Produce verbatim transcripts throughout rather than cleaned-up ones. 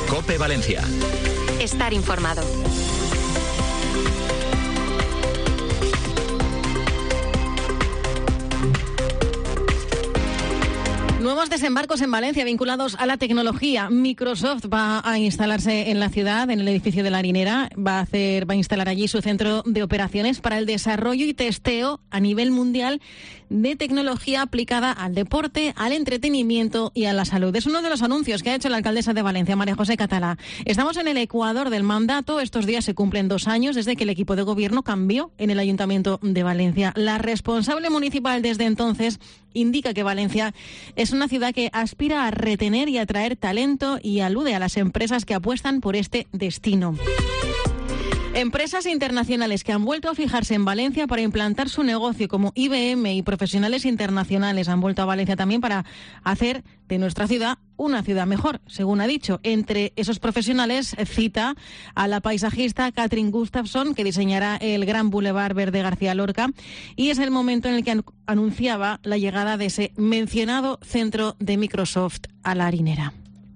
COPE Valencia. Estar informado. Nuevos desembarcos en Valencia vinculados a la tecnología. Microsoft va a instalarse en la ciudad, en el edificio de la Harinera. Va a hacer, va a instalar allí su centro de operaciones para el desarrollo y testeo a nivel mundial de tecnología aplicada al deporte, al entretenimiento y a la salud. Es uno de los anuncios que ha hecho la alcaldesa de Valencia, María José Catalá. Estamos en el ecuador del mandato. Estos días se cumplen dos años desde que el equipo de gobierno cambió en el Ayuntamiento de Valencia. La responsable municipal desde entonces indica que Valencia es una ciudad que aspira a retener y atraer talento y alude a las empresas que apuestan por este destino. Empresas internacionales que han vuelto a fijarse en Valencia para implantar su negocio, como I B M y profesionales internacionales han vuelto a Valencia también para hacer de nuestra ciudad una ciudad mejor, según ha dicho. Entre esos profesionales cita a la paisajista Katrin Gustafsson, que diseñará el Gran Boulevard Verde García Lorca, y es el momento en el que anunciaba la llegada de ese mencionado centro de Microsoft a la Harinera.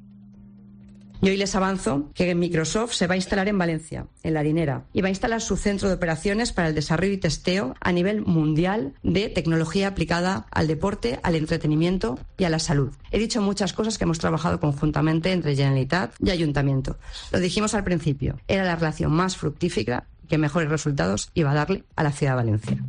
Y hoy les avanzo que Microsoft se va a instalar en Valencia, en la Harinera, y va a instalar su centro de operaciones para el desarrollo y testeo a nivel mundial de tecnología aplicada al deporte, al entretenimiento y a la salud. He dicho muchas cosas que hemos trabajado conjuntamente entre Generalitat y Ayuntamiento. Lo dijimos al principio, era la relación más fructífera que mejores resultados iba a darle a la ciudad de Valencia.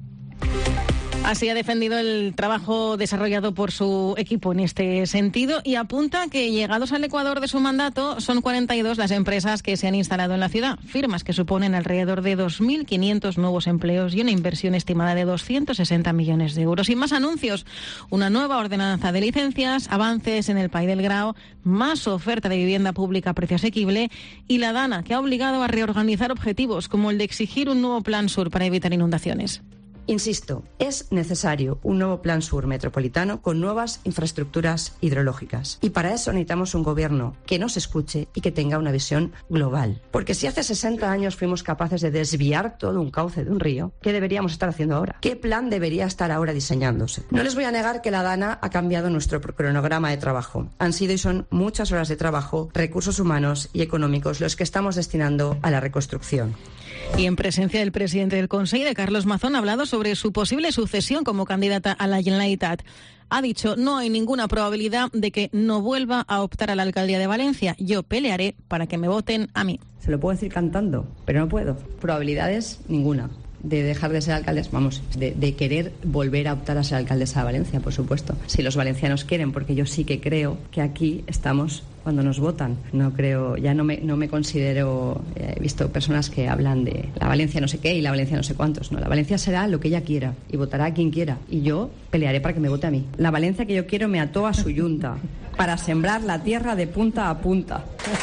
Así ha defendido el trabajo desarrollado por su equipo en este sentido y apunta que, llegados al ecuador de su mandato, son cuarenta y dos las empresas que se han instalado en la ciudad, firmas que suponen alrededor de dos mil quinientos nuevos empleos y una inversión estimada de doscientos sesenta millones de euros. Y más anuncios, una nueva ordenanza de licencias, avances en el Pai del Grao, más oferta de vivienda pública a precio asequible y la DANA, que ha obligado a reorganizar objetivos como el de exigir un nuevo plan sur para evitar inundaciones. Insisto, es necesario un nuevo plan sur metropolitano con nuevas infraestructuras hidrológicas. Y para eso necesitamos un gobierno que nos escuche y que tenga una visión global. Porque si hace sesenta años fuimos capaces de desviar todo un cauce de un río, ¿qué deberíamos estar haciendo ahora? ¿Qué plan debería estar ahora diseñándose? No les voy a negar que la DANA ha cambiado nuestro cronograma de trabajo. Han sido y son muchas horas de trabajo, recursos humanos y económicos los que estamos destinando a la reconstrucción. Y en presencia del presidente del Consejo, de Carlos Mazón, ha hablado sobre su posible sucesión como candidata a la Generalitat. Ha dicho, no hay ninguna probabilidad de que no vuelva a optar a la alcaldía de Valencia. Yo pelearé para que me voten a mí. Se lo puedo decir cantando, pero no puedo. Probabilidades, ninguna. De dejar de ser alcaldes, vamos, de, de querer volver a optar a ser alcaldesa de Valencia, por supuesto. Si los valencianos quieren, porque yo sí que creo que aquí estamos cuando nos votan. No creo, ya no me, no me considero, eh, he visto personas que hablan de la Valencia no sé qué y la Valencia no sé cuántos. No, la Valencia será lo que ella quiera y votará a quien quiera. Y yo pelearé para que me vote a mí. La Valencia que yo quiero me ató a su yunta para sembrar la tierra de punta a punta.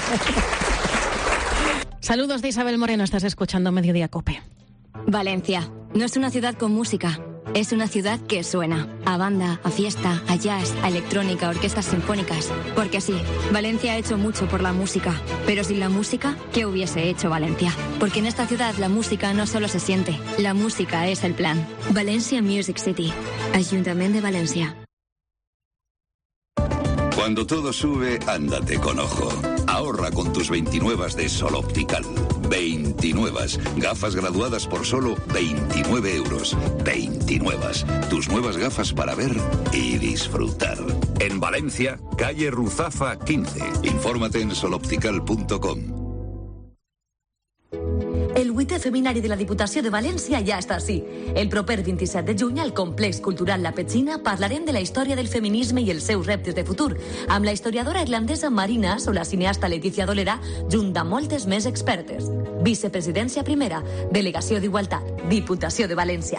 Saludos de Isabel Moreno, estás escuchando Mediodía COPE. Valencia no es una ciudad con música, es una ciudad que suena a banda, a fiesta, a jazz, a electrónica, a orquestas sinfónicas. Porque sí, Valencia ha hecho mucho por la música, pero sin la música, ¿qué hubiese hecho Valencia? Porque en esta ciudad la música no solo se siente, la música es el plan. Valencia Music City, Ayuntamiento de Valencia. Cuando todo sube, ándate con ojo. Ahorra con tus veintinuevas de Sol Optical. veintinuevas. Gafas graduadas por solo veintinueve euros. veintinuevas. Tus nuevas gafas para ver y disfrutar. En Valencia, calle Ruzafa quince. Infórmate en sol optical punto com. El vuitè Feminari de la Diputació de València ja està així. El proper vint-i-set de juny al Complex Cultural La Petxina parlarem de la història del feminisme i els seus reptes de futur, amb la historiadora irlandesa Marina o la cineasta Letícia Dolera, junt de moltes més expertes. Vicepresidència primera, Delegació d'Igualtat, Diputació de València.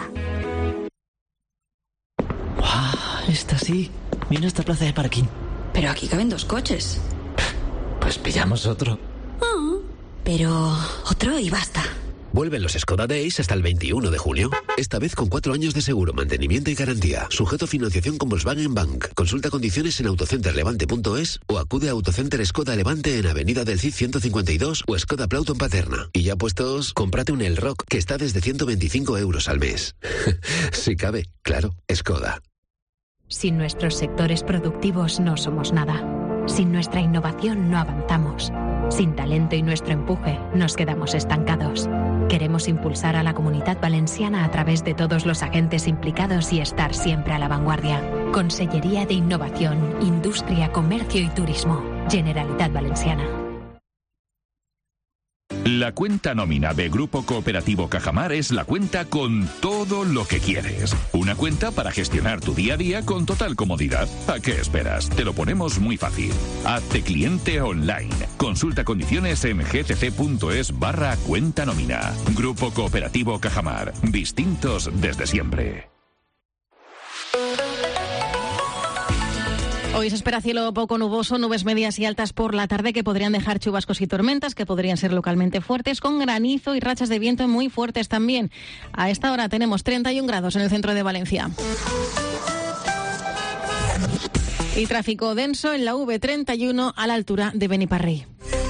¡Wow! Esta sí. Mira esta plaza de parking. Pero aquí caben dos coches. Pues pillamos otro. Oh, pero otro y basta. Vuelven los Skoda Days hasta el veintiuno de julio. Esta vez con cuatro años de seguro, mantenimiento y garantía. Sujeto a financiación con Volkswagen Bank. Consulta condiciones en autocenter levante punto es o acude a Autocenter Skoda Levante en Avenida del Cid ciento cincuenta y dos o Skoda Plauton Paterna. Y ya puestos, cómprate un El Rock que está desde ciento veinticinco euros al mes. Si cabe, claro, Skoda. Sin nuestros sectores productivos no somos nada. Sin nuestra innovación no avanzamos. Sin talento y nuestro empuje nos quedamos estancados. Queremos impulsar a la Comunitat Valenciana a través de todos los agentes implicados y estar siempre a la vanguardia. Consellería de Innovación, Industria, Comercio y Turismo. Generalitat Valenciana. La cuenta nómina de Grupo Cooperativo Cajamar es la cuenta con todo lo que quieres. Una cuenta para gestionar tu día a día con total comodidad. ¿A qué esperas? Te lo ponemos muy fácil. Hazte cliente online. Consulta condiciones en gcc.es barra cuenta nómina. Grupo Cooperativo Cajamar. Distintos desde siempre. Hoy se espera cielo poco nuboso, nubes medias y altas por la tarde que podrían dejar chubascos y tormentas que podrían ser localmente fuertes, con granizo y rachas de viento muy fuertes también. A esta hora tenemos treinta y un grados en el centro de Valencia. Y tráfico denso en la V treinta y uno a la altura de Beniparrell.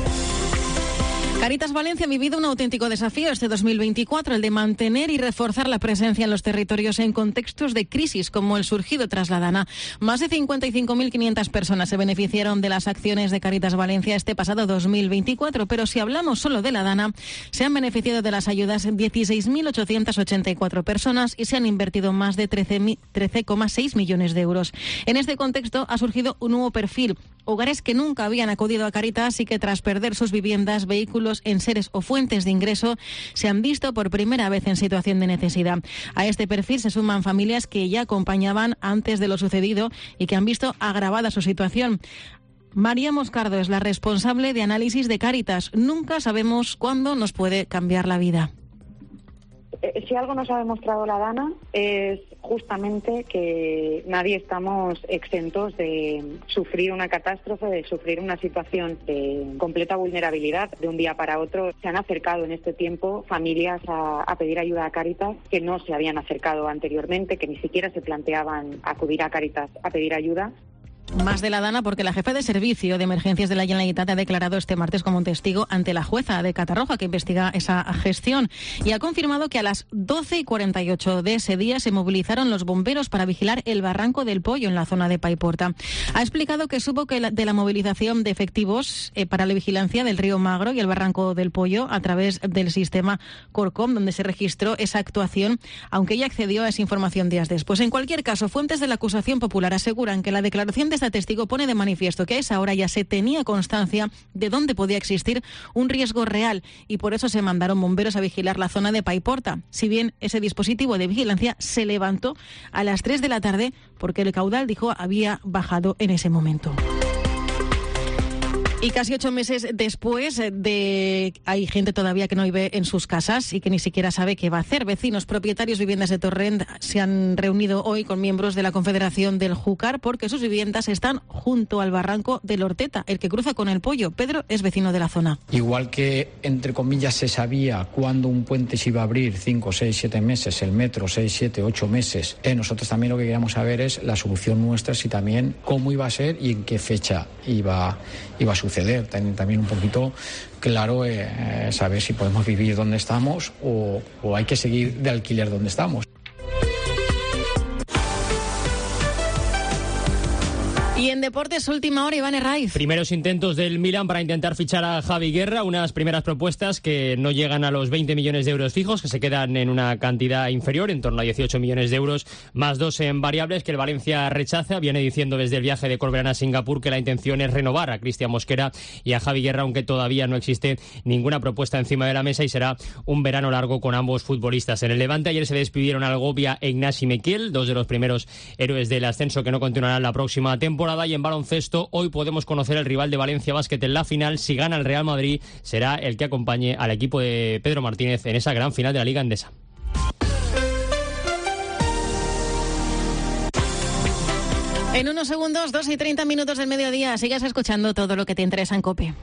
Cáritas Valencia ha vivido un auténtico desafío este dos mil veinticuatro, el de mantener y reforzar la presencia en los territorios en contextos de crisis como el surgido tras la Dana. Más de cincuenta y cinco mil quinientas personas se beneficiaron de las acciones de Cáritas Valencia este pasado dos mil veinticuatro, pero si hablamos solo de la Dana, se han beneficiado de las ayudas dieciséis mil ochocientas ochenta y cuatro personas y se han invertido más de trece coma seis millones de euros. En este contexto ha surgido un nuevo perfil, hogares que nunca habían acudido a Cáritas y que tras perder sus viviendas, vehículos, enseres o fuentes de ingreso se han visto por primera vez en situación de necesidad. A este perfil se suman familias que ya acompañaban antes de lo sucedido y que han visto agravada su situación. María Moscardo es la responsable de análisis de Cáritas. Nunca sabemos cuándo nos puede cambiar la vida. Si algo nos ha demostrado la Dana es justamente que nadie estamos exentos de sufrir una catástrofe, de sufrir una situación de completa vulnerabilidad. De un día para otro se han acercado en este tiempo familias a, a pedir ayuda a Cáritas que no se habían acercado anteriormente, que ni siquiera se planteaban acudir a Cáritas a pedir ayuda. Más de la Dana porque la jefa de Servicio de Emergencias de la Generalitat ha declarado este martes como un testigo ante la jueza de Catarroja que investiga esa gestión y ha confirmado que a las doce y cuarenta y ocho de ese día se movilizaron los bomberos para vigilar el barranco del Pollo en la zona de Paiporta. Ha explicado que supo que la, de la movilización de efectivos eh, para la vigilancia del río Magro y el barranco del Pollo a través del sistema Corcom, donde se registró esa actuación, aunque ella accedió a esa información días después. En cualquier caso, fuentes de la acusación popular aseguran que la declaración de esta testigo pone de manifiesto que a esa hora ya se tenía constancia de dónde podía existir un riesgo real y por eso se mandaron bomberos a vigilar la zona de Paiporta. Si bien ese dispositivo de vigilancia se levantó a las tres de la tarde porque el caudal, dijo, había bajado en ese momento. Y casi ocho meses después de hay gente todavía que no vive en sus casas y que ni siquiera sabe qué va a hacer. Vecinos, propietarios, viviendas de Torrent se han reunido hoy con miembros de la Confederación del Júcar porque sus viviendas están junto al barranco del Horteta, el que cruza con el Pollo. Pedro es vecino de la zona. Igual que, entre comillas, se sabía cuándo un puente se iba a abrir, cinco, seis, siete meses, el metro, seis, siete, ocho meses, eh, nosotros también lo que queríamos saber es la solución nuestra, si también cómo iba a ser y en qué fecha iba, iba a suceder. También un poquito claro eh, saber si podemos vivir donde estamos o, o hay que seguir de alquiler donde estamos. Y en deportes, última hora, Iván Herraiz. Primeros intentos del Milan para intentar fichar a Javi Guerra, unas primeras propuestas que no llegan a los veinte millones de euros fijos, que se quedan en una cantidad inferior, en torno a dieciocho millones de euros, más dos en variables que el Valencia rechaza. Viene diciendo desde el viaje de Corberán a Singapur que la intención es renovar a Cristian Mosquera y a Javi Guerra, aunque todavía no existe ninguna propuesta encima de la mesa y será un verano largo con ambos futbolistas. En el Levante ayer se despidieron Algovia e Ignasi Mequiel, dos de los primeros héroes del ascenso que no continuarán la próxima temporada. Y en baloncesto, hoy podemos conocer el rival de Valencia Basket en la final. Si gana el Real Madrid, será el que acompañe al equipo de Pedro Martínez en esa gran final de la Liga Endesa. En unos segundos, dos y treinta minutos del mediodía, sigas escuchando todo lo que te interesa en COPE.